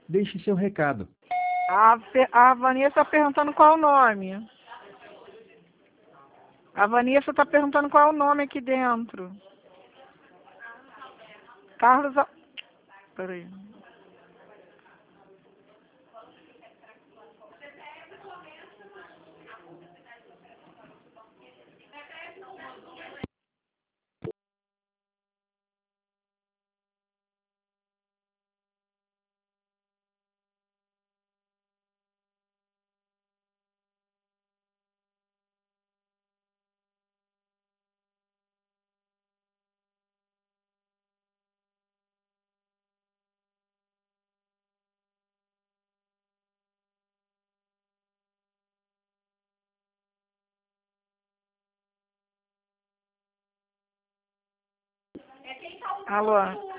Deixe seu recado. A Vanessa está perguntando qual o nome. A Vanessa está perguntando qual é o nome aqui dentro. Carlos. Peraí. Alô?